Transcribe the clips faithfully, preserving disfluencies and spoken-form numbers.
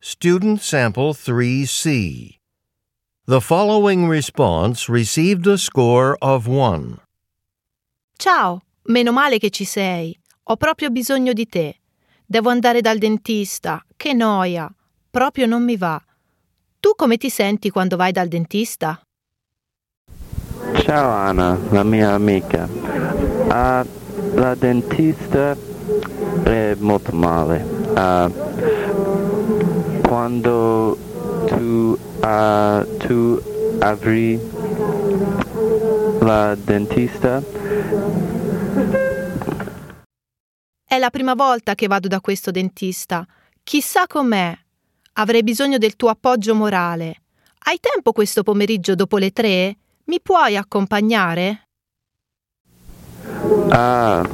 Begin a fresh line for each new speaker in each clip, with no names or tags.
Student Sample three C. The following response received a score of one.
Ciao, meno male che ci sei. Ho proprio bisogno di te. Devo andare dal dentista. Che noia. Proprio non mi va. Tu come ti senti quando vai dal dentista?
Ciao Anna, la mia amica. Uh, la dentista è molto male. Uh, quando tu, uh, tu apri la dentista?
È la prima volta che vado da questo dentista. Chissà com'è. Avrei bisogno del tuo appoggio morale. Hai tempo questo pomeriggio dopo le tre? Mi puoi accompagnare?
Ah,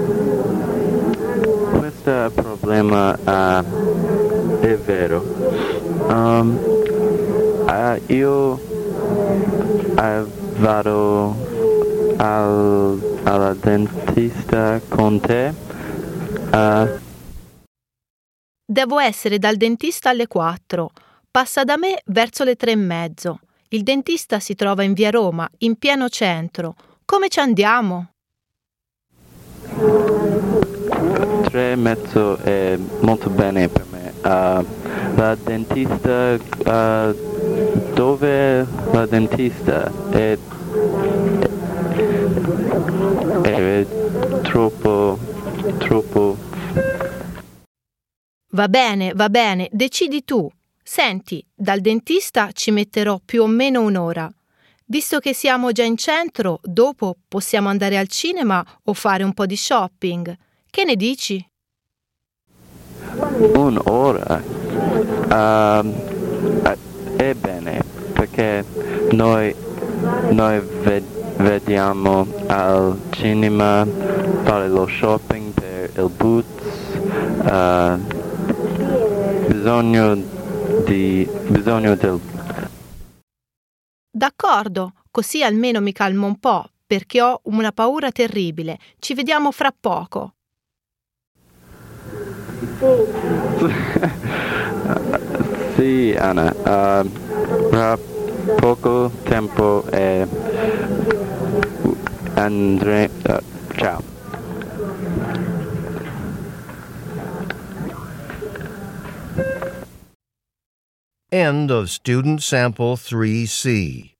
questo problema uh, è vero. Um, uh, io uh, vado al, alla dentista con te. Uh,
Devo essere dal dentista alle quattro. Passa da me verso le tre e mezzo. Il dentista si trova in via Roma, in pieno centro. Come ci andiamo?
Tre e mezzo è molto bene per me. Uh, la dentista, uh, dove la dentista? È, è, è troppo, troppo.
Va bene, va bene, decidi tu. Senti, dal dentista ci metterò più o meno un'ora. Visto che siamo già in centro, dopo possiamo andare al cinema o fare un po' di shopping. Che ne dici?
Un'ora? Uh, è bene, perché noi, noi ved- vediamo al cinema, fare lo shopping per il Boots, uh, bisogno di, bisogno del...
D'accordo, così almeno mi calmo un po', perché ho una paura terribile. Ci vediamo fra poco.
Sì, Anna, uh, fra poco tempo e andre... Uh, ciao.
End of Student Sample three C.